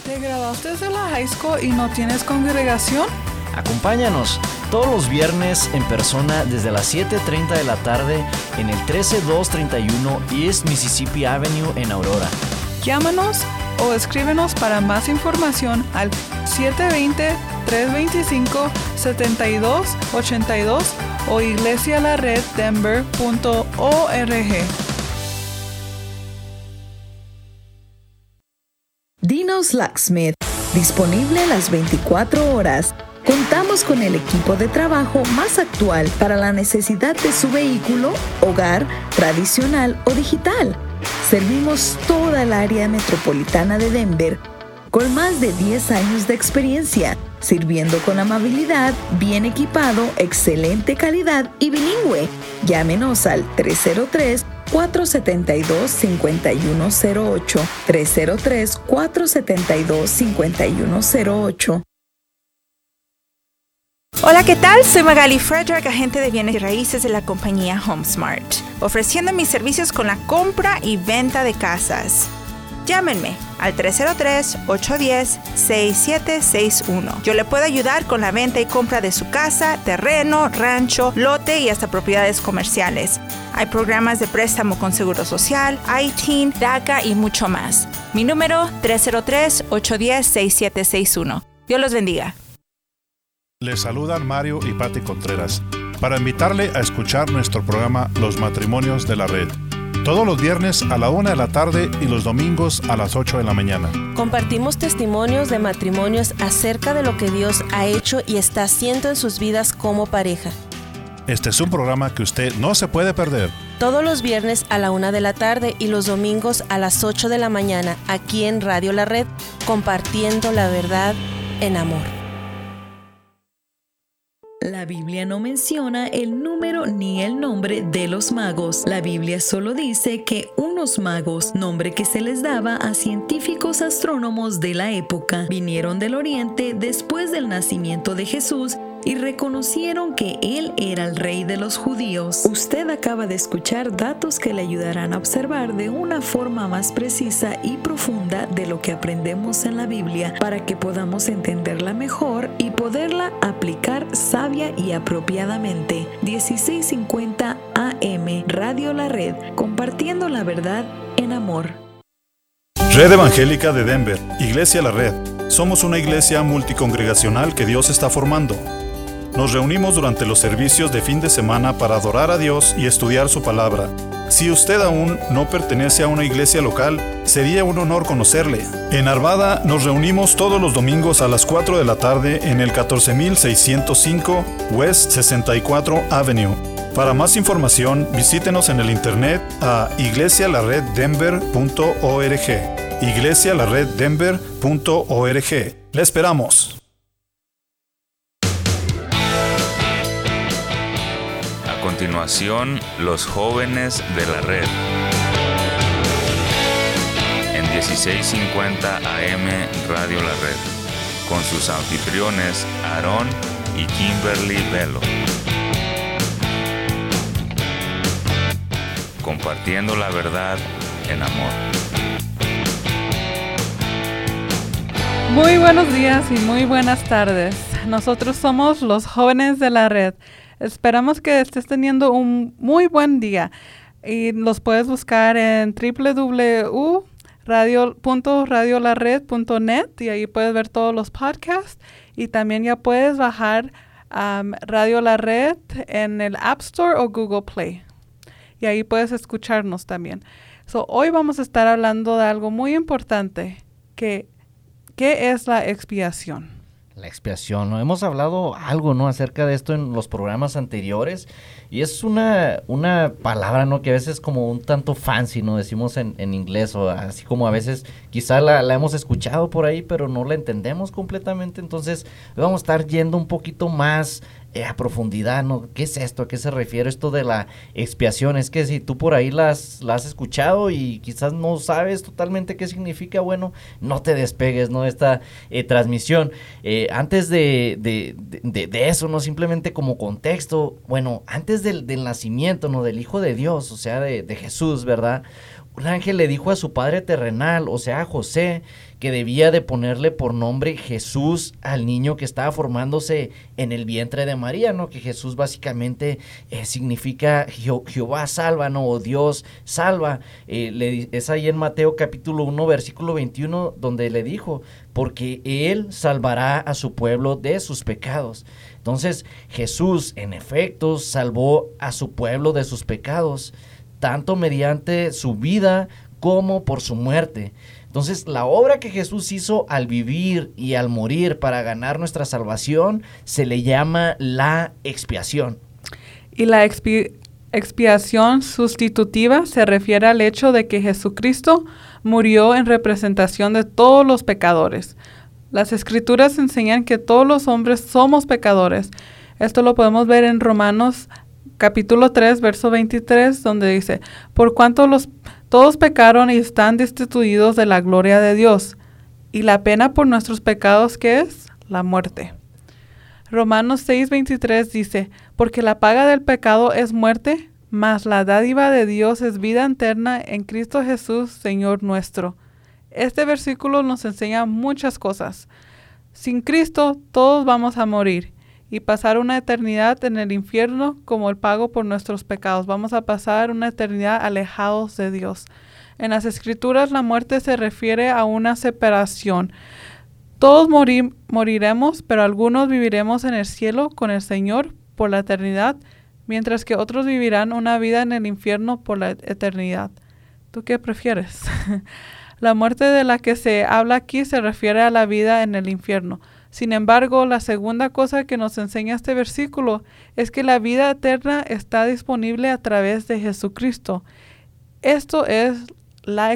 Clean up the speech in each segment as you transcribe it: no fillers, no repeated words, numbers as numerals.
¿Te graduaste de la high school y no tienes congregación? Acompáñanos todos los viernes en persona desde las 7:30 de la tarde en el 13231 East Mississippi Avenue en Aurora. Llámanos o escríbenos para más información al 720-325-7282 o iglesialareddenver.org. Dino's Locksmith, disponible las 24 horas. Contamos con el equipo de trabajo más actual para la necesidad de su vehículo, hogar, tradicional o digital. Servimos toda el área metropolitana de Denver con más de 10 años de experiencia, sirviendo con amabilidad, bien equipado, excelente calidad y bilingüe. Llámenos al 303-472-5108, 303-472-5108. Hola, ¿qué tal? Soy Magali Frederick, agente de bienes y raíces de la compañía HomeSmart, ofreciendo mis servicios con la compra y venta de casas. Llámenme al 303-810-6761. Yo le puedo ayudar con la venta y compra de su casa, terreno, rancho, lote y hasta propiedades comerciales. Hay programas de préstamo con Seguro Social, ITIN, DACA y mucho más. Mi número 303-810-6761. Dios los bendiga. Les saludan Mario y Patti Contreras para invitarle a escuchar nuestro programa Los Matrimonios de la Red. Todos los viernes a la 1 de la tarde y los domingos a las 8 de la mañana. Compartimos testimonios de matrimonios acerca de lo que Dios ha hecho y está haciendo en sus vidas como pareja. Este es un programa que usted no se puede perder. Todos los viernes a la 1 de la tarde y los domingos a las 8 de la mañana aquí en Radio La Red, compartiendo la verdad en amor. La Biblia no menciona el número ni el nombre de los magos. La Biblia solo dice que unos magos, nombre que se les daba a científicos astrónomos de la época, vinieron del Oriente después del nacimiento de Jesús y reconocieron que Él era el Rey de los judíos. Usted acaba de escuchar datos que le ayudarán a observar de una forma más precisa y profunda de lo que aprendemos en la Biblia para que podamos entenderla mejor y poderla aplicar sabia y apropiadamente. 1650 AM, Radio La Red, compartiendo la verdad en amor. Red Evangélica de Denver, Iglesia La Red. Somos una iglesia multicongregacional que Dios está formando. Nos reunimos durante los servicios de fin de semana para adorar a Dios y estudiar su palabra. Si usted aún no pertenece a una iglesia local, sería un honor conocerle. En Arvada nos reunimos todos los domingos a las 4 de la tarde en el 14605 West 64 Avenue. Para más información, visítenos en el internet a iglesialareddenver.org. iglesialareddenver.org. ¡Le esperamos! A continuación, los jóvenes de la red. En 1650 AM Radio La Red, con sus anfitriones Aarón y Kimberly Velo. Compartiendo la verdad en amor. Muy buenos días y muy buenas tardes. Nosotros somos los jóvenes de la red. Esperamos que estés teniendo un muy buen día y los puedes buscar en www.radiolared.net y ahí puedes ver todos los podcasts y también ya puedes bajar Radio La Red en el App Store o Google Play y ahí puedes escucharnos también. Hoy vamos a estar hablando de algo muy importante, ¿qué es la expiación? La expiación, ¿no? Hemos hablado algo, ¿no?, acerca de esto en los programas anteriores y es una palabra, ¿no?, que a veces como un tanto fancy, ¿no?, decimos en inglés, o así como a veces quizá la hemos escuchado por ahí, pero no la entendemos completamente. Entonces vamos a estar yendo un poquito más a profundidad, ¿no? ¿Qué es esto? ¿A qué se refiere esto de la expiación? Es que si tú por ahí la has escuchado y quizás no sabes totalmente qué significa, bueno, no te despegues, ¿no? Esta transmisión. Antes de eso, ¿no? Simplemente como contexto, bueno, antes del nacimiento, ¿no?, del Hijo de Dios, o sea, de Jesús, ¿verdad? un ángel le dijo a su padre terrenal, o sea, a José, que debía de ponerle por nombre Jesús al niño que estaba formándose en el vientre de María, ¿no? Que Jesús básicamente significa Jehová salva, ¿no? O Dios salva. Es ahí en Mateo capítulo 1, versículo 21, donde le dijo, porque Él salvará a su pueblo de sus pecados. Entonces, Jesús, en efecto, salvó a su pueblo de sus pecados, tanto mediante su vida como por su muerte. Entonces, la obra que Jesús hizo al vivir y al morir para ganar nuestra salvación se le llama la expiación. Y la expiación sustitutiva se refiere al hecho de que Jesucristo murió en representación de todos los pecadores. Las Escrituras enseñan que todos los hombres somos pecadores. Esto lo podemos ver en Romanos capítulo 3, verso 23, donde dice, por cuanto todos pecaron y están destituidos de la gloria de Dios, y la pena por nuestros pecados, ¿qué es? La muerte. Romanos 6, 23 dice, porque la paga del pecado es muerte, mas la dádiva de Dios es vida eterna en Cristo Jesús, Señor nuestro. Este versículo nos enseña muchas cosas. Sin Cristo, todos vamos a morir y pasar una eternidad en el infierno como el pago por nuestros pecados. Vamos a pasar una eternidad alejados de Dios. En las Escrituras, la muerte se refiere a una separación. Todos moriremos, pero algunos viviremos en el cielo con el Señor por la eternidad, mientras que otros vivirán una vida en el infierno por la eternidad. ¿Tú qué prefieres? La muerte de la que se habla aquí se refiere a la vida en el infierno. Sin embargo, la segunda cosa que nos enseña este versículo es que la vida eterna está disponible a través de Jesucristo. Esto es la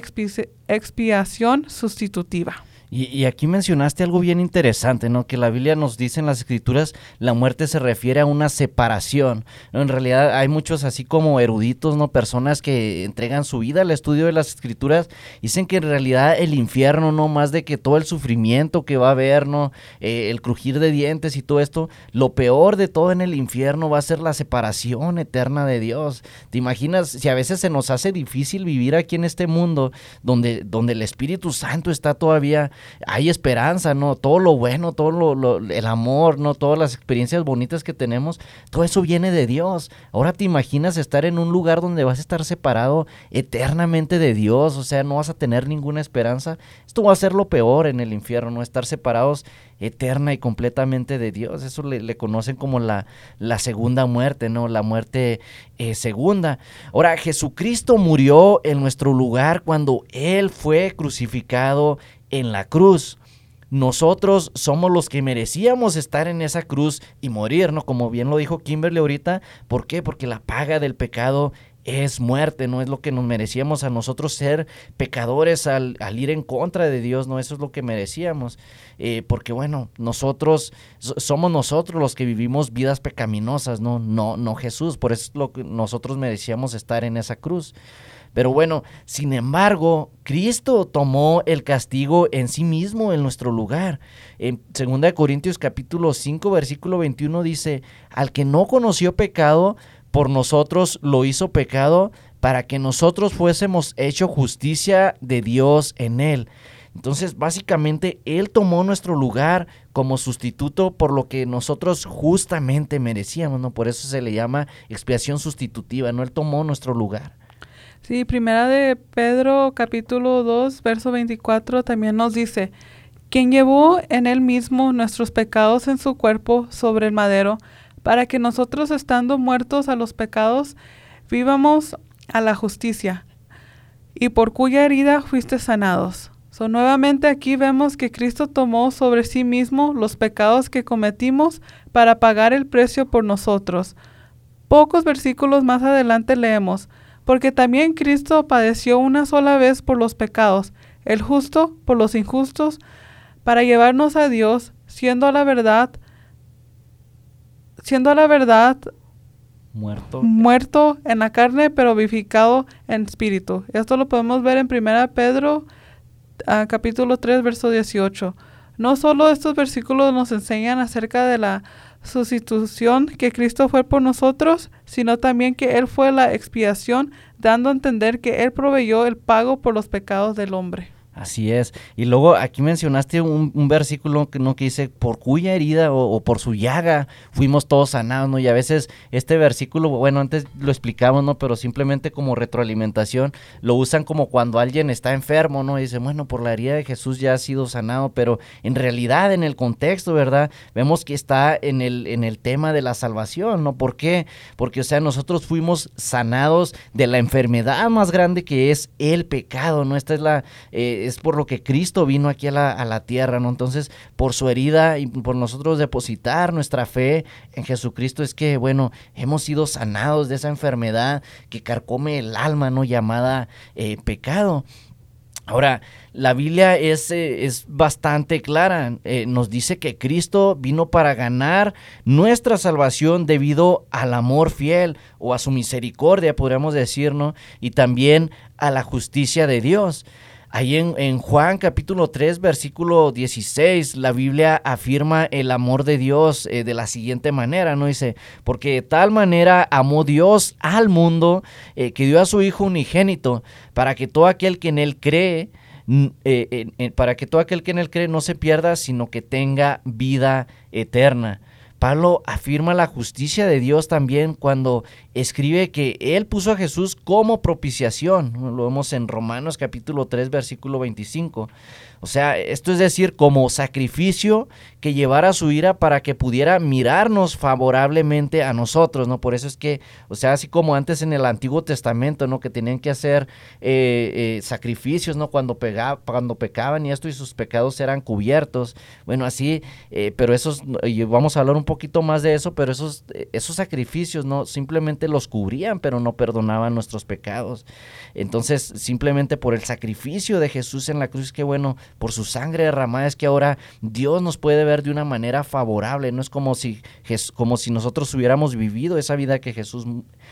expiación sustitutiva. Y aquí mencionaste algo bien interesante, ¿no? Que la Biblia nos dice en las Escrituras, la muerte se refiere a una separación, ¿no? En realidad hay muchos así como eruditos, ¿no? Personas que entregan su vida al estudio de las Escrituras, dicen que en realidad el infierno, ¿no? Más de que todo el sufrimiento que va a haber, ¿no? El crujir de dientes y todo esto, lo peor de todo en el infierno va a ser la separación eterna de Dios. ¿Te imaginas si a veces se nos hace difícil vivir aquí en este mundo donde el Espíritu Santo está todavía? Hay esperanza, ¿no? Todo lo bueno, todo el amor, ¿no? Todas las experiencias bonitas que tenemos, todo eso viene de Dios. Ahora te imaginas estar en un lugar donde vas a estar separado eternamente de Dios, o sea, no vas a tener ninguna esperanza. Esto va a ser lo peor en el infierno, ¿no? Estar separados eterna y completamente de Dios. Eso le conocen como la segunda muerte, ¿no? La muerte segunda. Ahora, Jesucristo murió en nuestro lugar cuando Él fue crucificado en la cruz. Nosotros somos los que merecíamos estar en esa cruz y morir, ¿no? Como bien lo dijo Kimberly ahorita. ¿Por qué? Porque la paga del pecado es muerte, ¿no? Es lo que nos merecíamos a nosotros ser pecadores al ir en contra de Dios, ¿no? Eso es lo que merecíamos. Porque bueno, somos nosotros los que vivimos vidas pecaminosas, no Jesús. Por eso es lo que nosotros merecíamos estar en esa cruz. Pero bueno, sin embargo, Cristo tomó el castigo en sí mismo en nuestro lugar. En 2 Corintios capítulo 5, versículo 21 dice, al que no conoció pecado, por nosotros lo hizo pecado, para que nosotros fuésemos hecho justicia de Dios en él. Entonces, básicamente, Él tomó nuestro lugar como sustituto por lo que nosotros justamente merecíamos, ¿no? Por eso se le llama expiación sustitutiva, ¿no? Él tomó nuestro lugar. Sí, primera de Pedro capítulo 2, verso 24 también nos dice, quien llevó en él mismo nuestros pecados en su cuerpo sobre el madero, para que nosotros estando muertos a los pecados, vivamos a la justicia, y por cuya herida fuiste sanados. Nuevamente aquí vemos que Cristo tomó sobre sí mismo los pecados que cometimos para pagar el precio por nosotros. Pocos versículos más adelante leemos, porque también Cristo padeció una sola vez por los pecados, el justo por los injustos, para llevarnos a Dios, siendo a la verdad muerto en la carne, pero vivificado en espíritu. Esto lo podemos ver en 1 Pedro capítulo 3, verso 18. No solo estos versículos nos enseñan acerca de la sustitución que Cristo fue por nosotros, sino también que Él fue la expiación, dando a entender que Él proveyó el pago por los pecados del hombre. Así es. Y luego aquí mencionaste un versículo que dice, por cuya herida o por su llaga fuimos todos sanados, ¿no? Y a veces este versículo, bueno, antes lo explicamos, ¿no? Pero simplemente como retroalimentación lo usan como cuando alguien está enfermo, ¿no? Y dice, bueno, por la herida de Jesús ya ha sido sanado, pero en realidad en el contexto, ¿verdad? Vemos que está en el tema de la salvación, ¿no? ¿Por qué? Porque, o sea, nosotros fuimos sanados de la enfermedad más grande que es el pecado, ¿no? Esta es es por lo que Cristo vino aquí a la tierra, ¿no? Entonces, por su herida y por nosotros depositar nuestra fe en Jesucristo es que, bueno, hemos sido sanados de esa enfermedad que carcome el alma, ¿no? Llamada pecado. Ahora, la Biblia es bastante clara, nos dice que Cristo vino para ganar nuestra salvación debido al amor fiel o a su misericordia, podríamos decir, ¿no? Y también a la justicia de Dios. Ahí en Juan capítulo 3 versículo 16 la Biblia afirma el amor de Dios de la siguiente manera, ¿no? Dice, porque de tal manera amó Dios al mundo que dio a su Hijo unigénito para que todo aquel que en Él cree, no se pierda, sino que tenga vida eterna. Pablo afirma la justicia de Dios también cuando escribe que Él puso a Jesús como propiciación. Lo vemos en Romanos capítulo 3, versículo 25. O sea, esto es decir, como sacrificio que llevara su ira para que pudiera mirarnos favorablemente a nosotros, ¿no? Por eso es que, o sea, así como antes en el Antiguo Testamento, ¿no? Que tenían que hacer sacrificios, ¿no? Cuando pecaban y sus pecados eran cubiertos. Bueno, así, pero esos, y vamos a hablar un poquito más de eso, pero esos sacrificios, ¿no? Simplemente los cubrían, pero no perdonaban nuestros pecados. Entonces, simplemente por el sacrificio de Jesús en la cruz, que bueno, por su sangre derramada es que ahora Dios nos puede ver de una manera favorable. No es como si nosotros hubiéramos vivido esa vida que Jesús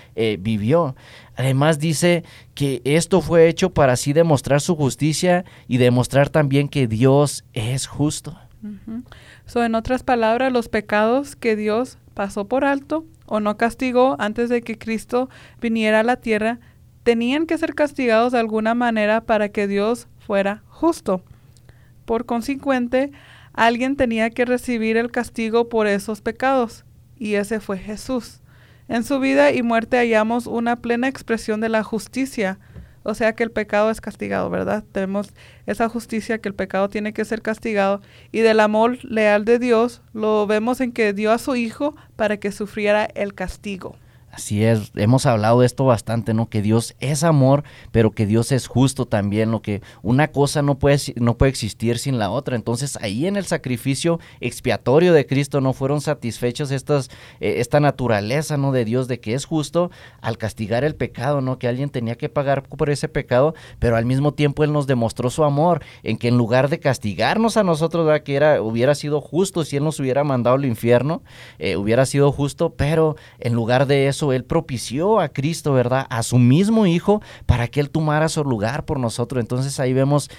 vivió. Además dice que esto fue hecho para así demostrar su justicia y demostrar también que Dios es justo. Uh-huh. En otras palabras, los pecados que Dios pasó por alto o no castigó antes de que Cristo viniera a la tierra tenían que ser castigados de alguna manera para que Dios fuera justo. Por consiguiente, alguien tenía que recibir el castigo por esos pecados, y ese fue Jesús. En su vida y muerte hallamos una plena expresión de la justicia, o sea que el pecado es castigado, ¿verdad? Tenemos esa justicia que el pecado tiene que ser castigado, y del amor leal de Dios lo vemos en que dio a su Hijo para que sufriera el castigo. Así es, hemos hablado de esto bastante, ¿no? Que Dios es amor, pero que Dios es justo también, lo que una cosa no puede existir sin la otra. Entonces ahí en el sacrificio expiatorio de Cristo no fueron satisfechos esta naturaleza, ¿no? De Dios de que es justo al castigar el pecado, ¿no? Que alguien tenía que pagar por ese pecado, pero al mismo tiempo Él nos demostró su amor en que en lugar de castigarnos a nosotros, ¿verdad? Que hubiera sido justo si Él nos hubiera mandado al infierno, hubiera sido justo, pero en lugar de eso Él propició a Cristo, ¿verdad? A su mismo Hijo para que Él tomara su lugar por nosotros. Entonces ahí vemos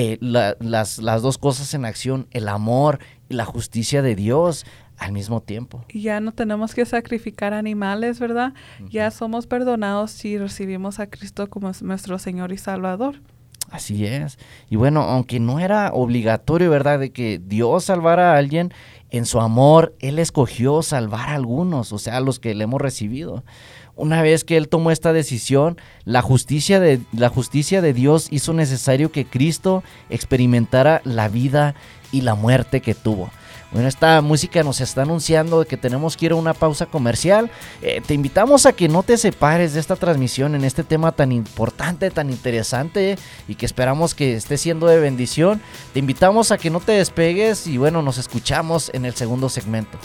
las dos cosas en acción, el amor y la justicia de Dios al mismo tiempo. Y ya no tenemos que sacrificar animales, ¿verdad? Uh-huh. Ya somos perdonados si recibimos a Cristo como nuestro Señor y Salvador. Así es. Y bueno, aunque no era obligatorio, ¿verdad?, de que Dios salvara a alguien, en su amor Él escogió salvar a algunos, o sea, a los que le hemos recibido. Una vez que Él tomó esta decisión, la justicia de Dios hizo necesario que Cristo experimentara la vida y la muerte que tuvo. Bueno, esta música nos está anunciando que tenemos que ir a una pausa comercial. Te invitamos a que no te separes de esta transmisión en este tema tan importante, tan interesante y que esperamos que esté siendo de bendición. Te invitamos a que no te despegues y bueno, nos escuchamos en el segundo segmento.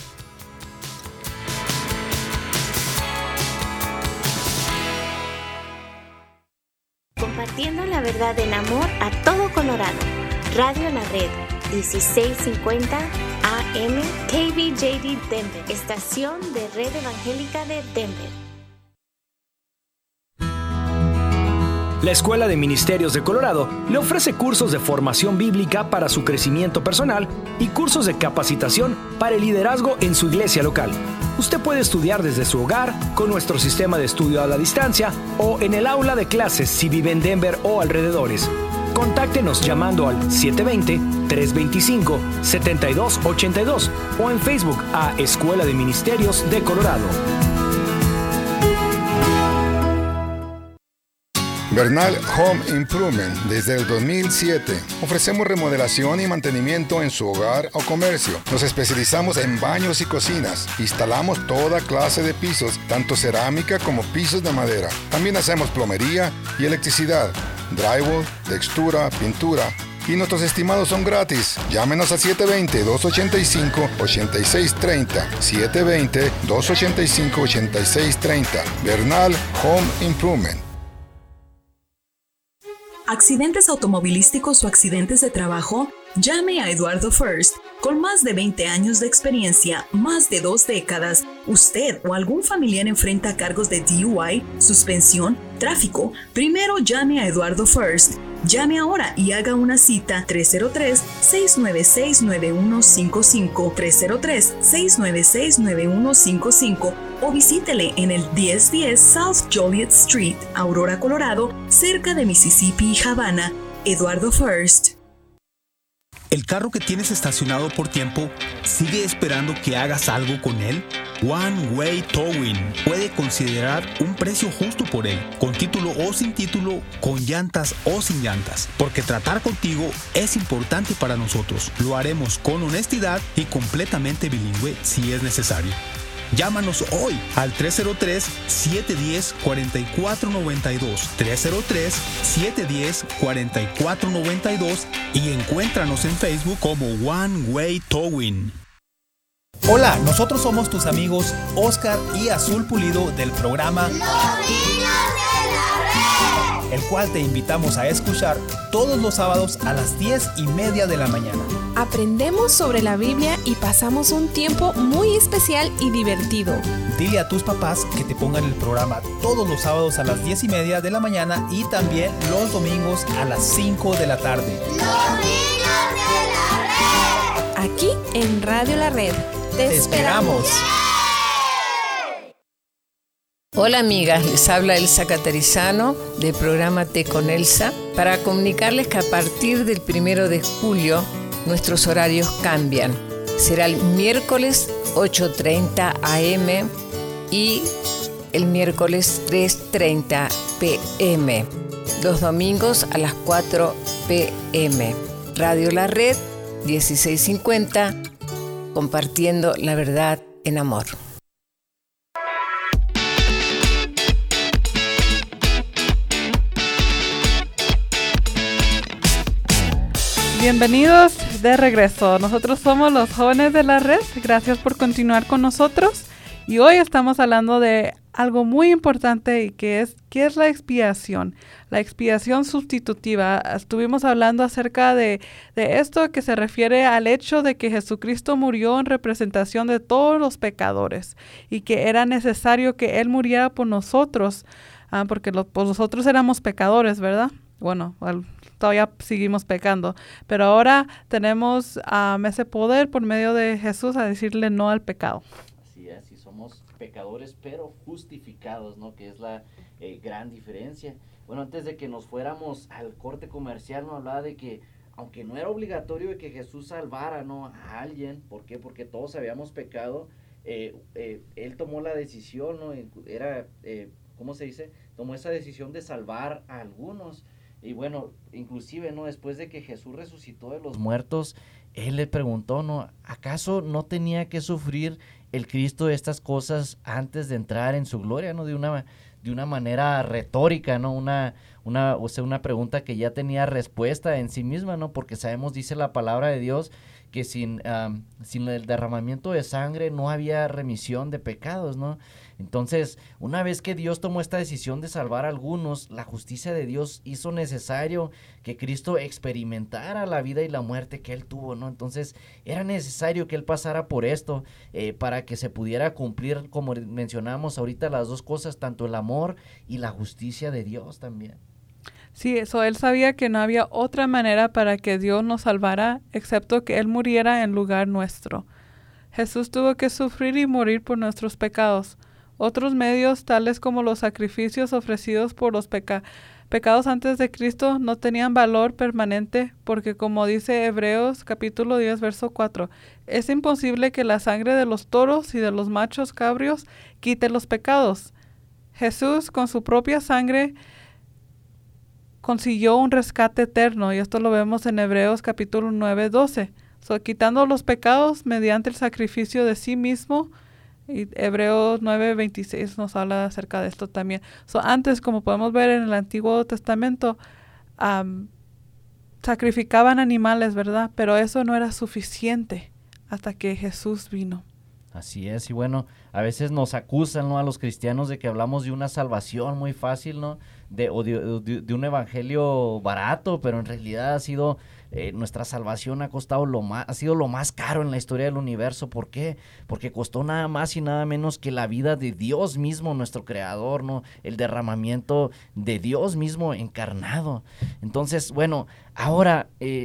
Compartiendo la verdad en amor a todo Colorado. Radio La Red, 1650 AM, KBJD Denver, estación de Red Evangélica de Denver. La Escuela de Ministerios de Colorado le ofrece cursos de formación bíblica para su crecimiento personal y cursos de capacitación para el liderazgo en su iglesia local. Usted puede estudiar desde su hogar, con nuestro sistema de estudio a la distancia o en el aula de clases si vive en Denver o alrededores. Contáctenos llamando al 720-325-7282 o en Facebook a Escuela de Ministerios de Colorado. Bernal Home Improvement. Desde el 2007 ofrecemos remodelación y mantenimiento en su hogar o comercio. Nos especializamos en baños y cocinas. Instalamos toda clase de pisos, tanto cerámica como pisos de madera. También hacemos plomería y electricidad, drywall, textura, pintura. Y nuestros estimados son gratis. Llámenos a 720-285-8630. 720-285-8630. Bernal Home Improvement. ¿Accidentes automovilísticos o accidentes de trabajo? Llame a Eduardo First. Con más de 20 años de experiencia, más de 2 décadas, usted o algún familiar enfrenta cargos de DUI, suspensión, tráfico. Primero llame a Eduardo First. Llame ahora y haga una cita 303-696-9155, 303-696-9155 o visítele en el 1010 South Joliet Street, Aurora, Colorado, cerca de Mississippi y Havana. Eduardo First. ¿El carro que tienes estacionado por tiempo sigue esperando que hagas algo con él? One Way Towing puede considerar un precio justo por él, con título o sin título, con llantas o sin llantas, porque tratar contigo es importante para nosotros. Lo haremos con honestidad y completamente bilingüe si es necesario. Llámanos hoy al 303-710-4492, 303-710-4492 y encuéntranos en Facebook como One Way Towing. Hola, nosotros somos tus amigos Oscar y Azul Pulido del programa Los Niños de la Red, el cual te invitamos a escuchar todos los sábados a las 10:30 de la mañana. Aprendemos sobre la Biblia y pasamos un tiempo muy especial y divertido. Dile a tus papás que te pongan el programa todos los sábados a las 10:30 de la mañana y también los domingos a las 5 de la tarde. Los Niños de la Red. Aquí en Radio La Red. Te esperamos. Hola amigas, les habla Elsa Catarizano del programa Té con Elsa para comunicarles que a partir del 1 de julio nuestros horarios cambian. Será el miércoles 8:30 AM y el miércoles 3:30 PM. Los domingos a las 4 PM. Radio La Red 1650, compartiendo la verdad en amor. Bienvenidos de regreso. Nosotros somos los jóvenes de la red. Gracias por continuar con nosotros. Y hoy estamos hablando de algo muy importante y ¿qué es la expiación? La expiación sustitutiva. Estuvimos hablando acerca de esto que se refiere al hecho de que Jesucristo murió en representación de todos los pecadores y que era necesario que Él muriera por nosotros, porque nosotros éramos pecadores, ¿verdad? Bueno, todavía seguimos pecando, pero ahora tenemos ese poder por medio de Jesús a decirle no al pecado. Así es, y somos pecadores pero justificados, ¿no? Que es la gran diferencia. Bueno, antes de que nos fuéramos al corte comercial, nos hablaba de que aunque no era obligatorio de que Jesús salvara, ¿no?, a alguien. ¿Por qué? Porque todos habíamos pecado. Él tomó la decisión, ¿no? ¿Cómo se dice? Tomó esa decisión de salvar a algunos. Y bueno, inclusive, ¿no?, después de que Jesús resucitó de los muertos, Él le preguntó, ¿no?, ¿acaso no tenía que sufrir el Cristo estas cosas antes de entrar en su gloria, ¿no? De una manera retórica, ¿no? Una pregunta que ya tenía respuesta en sí misma, ¿no? Porque sabemos, dice la palabra de Dios, que sin el derramamiento de sangre no había remisión de pecados, ¿no? Entonces, una vez que Dios tomó esta decisión de salvar a algunos, la justicia de Dios hizo necesario que Cristo experimentara la vida y la muerte que Él tuvo, ¿no? Entonces, era necesario que Él pasara por esto para que se pudiera cumplir, como mencionamos ahorita, las dos cosas, tanto el amor y la justicia de Dios también. Sí, él sabía que no había otra manera para que Dios nos salvara excepto que Él muriera en lugar nuestro. Jesús tuvo que sufrir y morir por nuestros pecados. Otros medios, tales como los sacrificios ofrecidos por los pecados antes de Cristo, no tenían valor permanente porque, como dice Hebreos capítulo 10, verso 4, es imposible que la sangre de los toros y de los machos cabrios quite los pecados. Jesús, con su propia sangre, consiguió un rescate eterno, y esto lo vemos en Hebreos capítulo 9, 12. Quitando los pecados mediante el sacrificio de sí mismo. Y Hebreos 9:26 nos habla acerca de esto también. Antes, como podemos ver en el Antiguo Testamento, sacrificaban animales, ¿verdad? Pero eso no era suficiente hasta que Jesús vino. Así es, y bueno, a veces nos acusan, ¿no?, a los cristianos de que hablamos de una salvación muy fácil, ¿no?, de un evangelio barato, pero en realidad ha sido nuestra salvación ha sido lo más caro en la historia del universo. ¿Por qué? Porque costó nada más y nada menos que la vida de Dios mismo, nuestro creador, ¿no? El derramamiento de Dios mismo encarnado. Entonces, bueno, ahora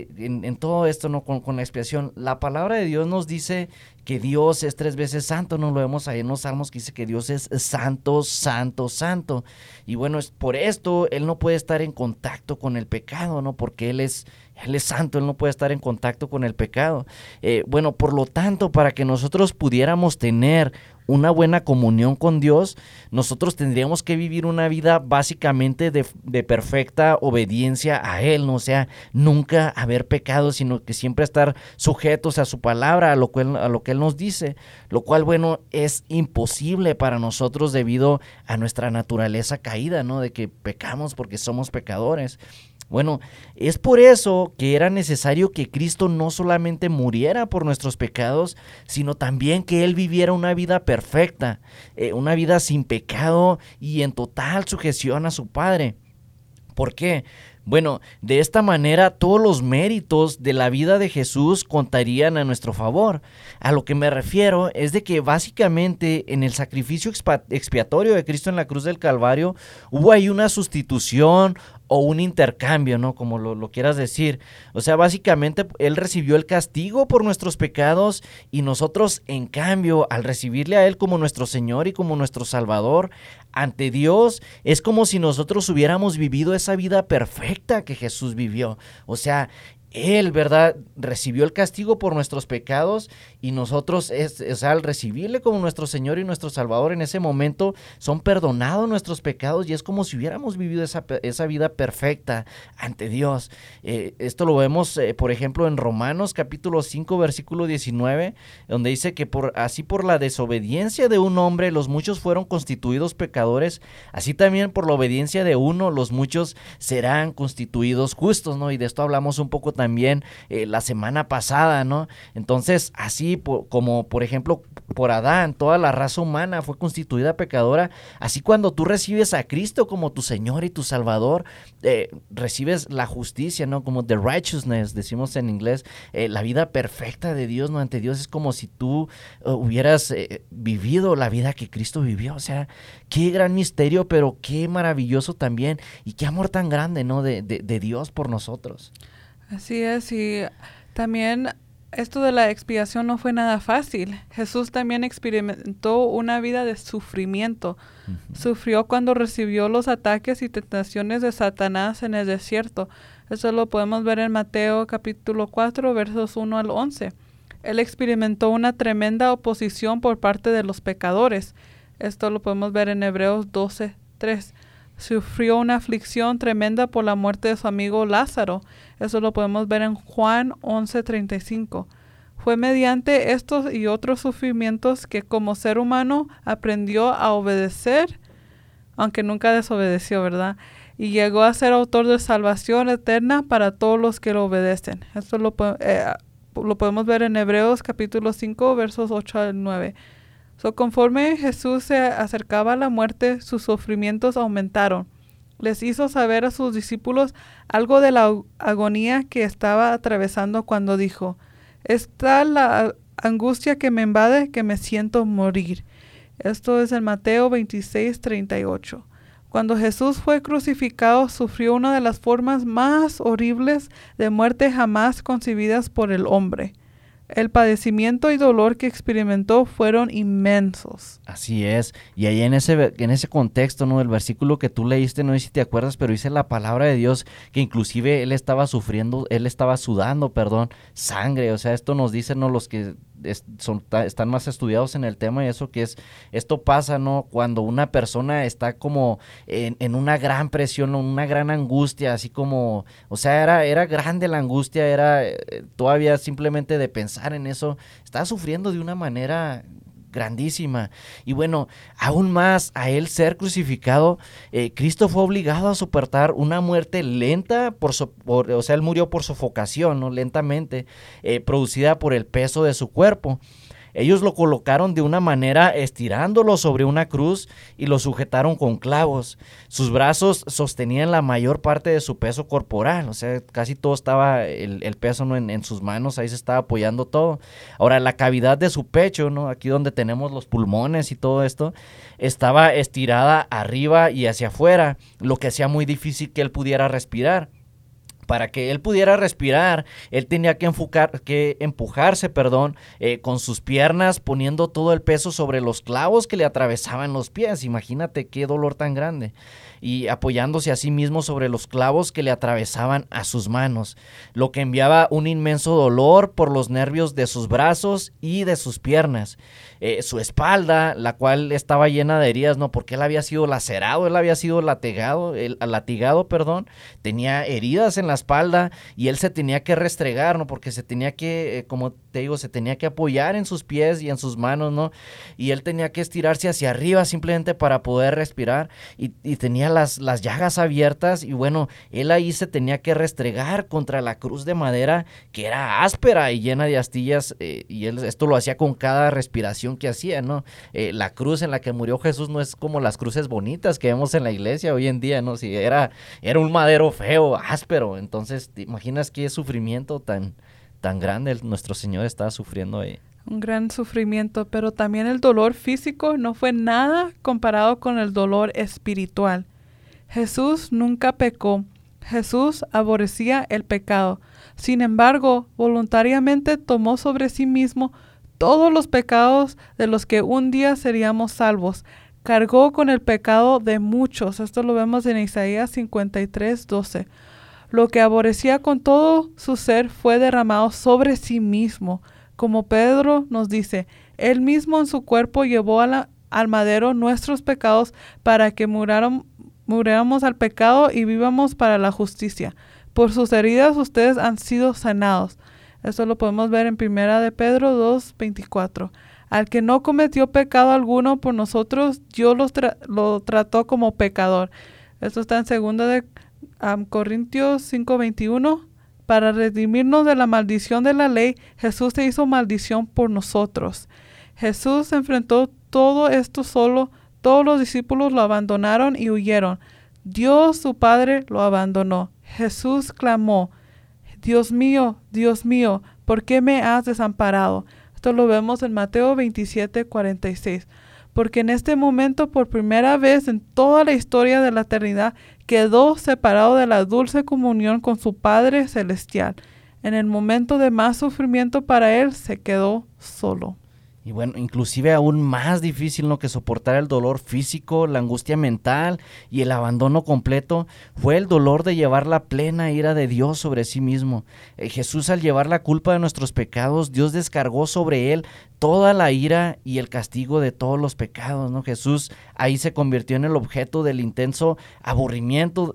en todo esto, ¿no?, con la expiación, la palabra de Dios nos dice que Dios es 3 veces santo, ¿no? Lo vemos ahí en los Salmos, que dice que Dios es santo, santo, santo. Y bueno, es por esto Él no puede estar en contacto con el pecado, ¿no? Porque Él es santo, Él no puede estar en contacto con el pecado. Bueno, por lo tanto, para que nosotros pudiéramos tener una buena comunión con Dios, nosotros tendríamos que vivir una vida básicamente de perfecta obediencia a Él, ¿no? O sea, nunca haber pecado, sino que siempre estar sujetos a su palabra, a lo que Él nos dice, lo cual, bueno, es imposible para nosotros debido a nuestra naturaleza caída, ¿no? De que pecamos porque somos pecadores. Bueno, es por eso que era necesario que Cristo no solamente muriera por nuestros pecados, sino también que Él viviera una vida perfecta, una vida sin pecado y en total sujeción a su Padre. ¿Por qué? Bueno, de esta manera todos los méritos de la vida de Jesús contarían a nuestro favor. A lo que me refiero es de que básicamente en el sacrificio expiatorio de Cristo en la cruz del Calvario hubo ahí una sustitución o un intercambio, ¿no? Como lo quieras decir. O sea, básicamente Él recibió el castigo por nuestros pecados y nosotros, en cambio, al recibirle a Él como nuestro Señor y como nuestro Salvador, ante Dios, es como si nosotros hubiéramos vivido esa vida perfecta que Jesús vivió. O sea, Él, ¿verdad?, recibió el castigo por nuestros pecados y nosotros, al recibirle como nuestro Señor y nuestro Salvador, en ese momento son perdonados nuestros pecados y es como si hubiéramos vivido esa vida perfecta ante Dios. Esto lo vemos, por ejemplo, en Romanos capítulo 5, versículo 19, donde dice que así por la desobediencia de un hombre los muchos fueron constituidos pecadores, así también por la obediencia de uno los muchos serán constituidos justos, ¿no? Y de esto hablamos un poco también la semana pasada, ¿no? Entonces, así como por ejemplo por Adán, toda la raza humana fue constituida pecadora, así cuando tú recibes a Cristo como tu Señor y tu Salvador, recibes la justicia, ¿no? Como the righteousness, decimos en inglés, la vida perfecta de Dios, ¿no? Ante Dios es como si tú hubieras vivido la vida que Cristo vivió. O sea, qué gran misterio, pero qué maravilloso también, y qué amor tan grande, ¿no? de Dios por nosotros. Así es, y también esto de la expiación no fue nada fácil. Jesús también experimentó una vida de sufrimiento. Sufrió cuando recibió los ataques y tentaciones de Satanás en el desierto. Eso lo podemos ver en Mateo capítulo 4, versos 1 al 11. Él experimentó una tremenda oposición por parte de los pecadores. Esto lo podemos ver en Hebreos 12, 3. Sufrió una aflicción tremenda por la muerte de su amigo Lázaro. Eso lo podemos ver en Juan 11:35. Fue mediante estos y otros sufrimientos que como ser humano aprendió a obedecer, aunque nunca desobedeció, ¿verdad? Y llegó a ser autor de salvación eterna para todos los que lo obedecen. Esto lo podemos ver en Hebreos capítulo 5, versos 8 al 9. Conforme Jesús se acercaba a la muerte, sus sufrimientos aumentaron. Les hizo saber a sus discípulos algo de la agonía que estaba atravesando cuando dijo: «Está la angustia que me invade, que me siento morir». Esto es en Mateo 26:38. Cuando Jesús fue crucificado, sufrió una de las formas más horribles de muerte jamás concebidas por el hombre. El padecimiento y dolor que experimentó fueron inmensos. Así es. Y ahí en ese contexto, ¿no? El versículo que tú leíste, no sé si te acuerdas, pero dice la palabra de Dios que inclusive él estaba sudando, sangre. O sea, esto nos dicen, ¿no? Los que están más estudiados en el tema, y eso que es, esto pasa, ¿no? Cuando una persona está como en una gran presión, una gran angustia, así como, o sea, era grande la angustia, era todavía simplemente de pensar en eso, estaba sufriendo de una manera grandísima. Y bueno, aún más, a él ser crucificado, Cristo fue obligado a soportar una muerte lenta, o sea, él murió por sofocación, ¿no? Lentamente, producida por el peso de su cuerpo. Ellos lo colocaron de una manera estirándolo sobre una cruz y lo sujetaron con clavos. Sus brazos sostenían la mayor parte de su peso corporal, o sea, casi todo estaba el peso, ¿no? en sus manos, ahí se estaba apoyando todo. Ahora, la cavidad de su pecho, ¿no? Aquí donde tenemos los pulmones y todo esto, estaba estirada arriba y hacia afuera, lo que hacía muy difícil que él pudiera respirar. Para que él pudiera respirar, él tenía que empujarse, con sus piernas, poniendo todo el peso sobre los clavos que le atravesaban los pies. Imagínate qué dolor tan grande. Y apoyándose a sí mismo sobre los clavos que le atravesaban a sus manos, lo que enviaba un inmenso dolor por los nervios de sus brazos y de sus piernas. Su espalda, la cual estaba llena de heridas, ¿no? Porque él había sido lacerado, él había sido latigado, tenía heridas en la espalda y él se tenía que restregar, ¿no? Porque se tenía que, como te digo, se tenía que apoyar en sus pies y en sus manos, ¿no? Y él tenía que estirarse hacia arriba simplemente para poder respirar y tenía las llagas abiertas y bueno, él ahí se tenía que restregar contra la cruz de madera que era áspera y llena de astillas y él esto lo hacía con cada respiración que hacía, ¿no? La cruz en la que murió Jesús no es como las cruces bonitas que vemos en la iglesia hoy en día, ¿no? Si era un madero feo, áspero, entonces te imaginas qué sufrimiento tan grande nuestro Señor estaba sufriendo ahí. Un gran sufrimiento, pero también el dolor físico no fue nada comparado con el dolor espiritual. Jesús nunca pecó. Jesús aborrecía el pecado. Sin embargo, voluntariamente tomó sobre sí mismo todos los pecados de los que un día seríamos salvos. Cargó con el pecado de muchos. Esto lo vemos en Isaías 53:12. Lo que aborrecía con todo su ser fue derramado sobre sí mismo. Como Pedro nos dice, él mismo en su cuerpo llevó al madero nuestros pecados para que muráramos al pecado y vivamos para la justicia. Por sus heridas ustedes han sido sanados. Esto lo podemos ver en 1 de Pedro 2:24. Al que no cometió pecado alguno por nosotros, Dios lo trató como pecador. Esto está en 2 de Corintios 5:21. Para redimirnos de la maldición de la ley, Jesús se hizo maldición por nosotros. Jesús enfrentó todo esto solo. Todos los discípulos lo abandonaron y huyeron. Dios, su Padre, lo abandonó. Jesús clamó, Dios mío, ¿por qué me has desamparado? Esto lo vemos en Mateo 27:46. Porque en este momento, por primera vez en toda la historia de la eternidad, quedó separado de la dulce comunión con su Padre Celestial. En el momento de más sufrimiento para él, se quedó solo. Y bueno, inclusive aún más difícil, ¿no?, que soportar el dolor físico, la angustia mental y el abandono completo, fue el dolor de llevar la plena ira de Dios sobre sí mismo. Jesús, al llevar la culpa de nuestros pecados, Dios descargó sobre él toda la ira y el castigo de todos los pecados, ¿no? Jesús ahí se convirtió en el objeto del intenso aborrecimiento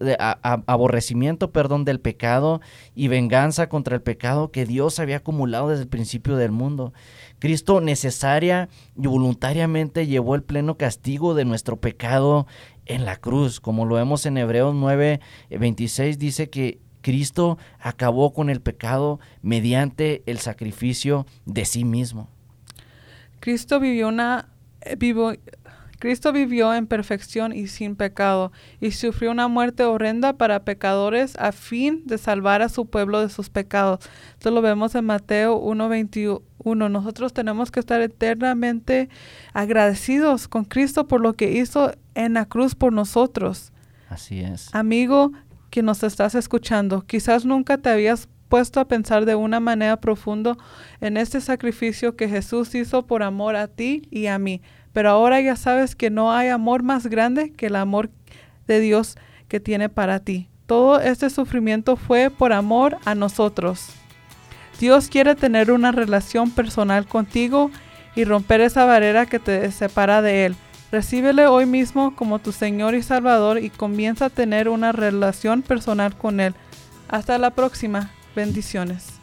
del pecado y venganza contra el pecado que Dios había acumulado desde el principio del mundo. Cristo necesaria y voluntariamente llevó el pleno castigo de nuestro pecado en la cruz. Como lo vemos en Hebreos 9:26, dice que Cristo acabó con el pecado mediante el sacrificio de sí mismo. Cristo Cristo vivió en perfección y sin pecado, y sufrió una muerte horrenda para pecadores a fin de salvar a su pueblo de sus pecados. Esto lo vemos en Mateo 1:21. Nosotros tenemos que estar eternamente agradecidos con Cristo por lo que hizo en la cruz por nosotros. Así es. Amigo que nos estás escuchando, quizás nunca te habías puesto a pensar de una manera profunda en este sacrificio que Jesús hizo por amor a ti y a mí. Pero ahora ya sabes que no hay amor más grande que el amor de Dios que tiene para ti. Todo este sufrimiento fue por amor a nosotros. Dios quiere tener una relación personal contigo y romper esa barrera que te separa de Él. Recíbele hoy mismo como tu Señor y Salvador y comienza a tener una relación personal con Él. Hasta la próxima. Bendiciones.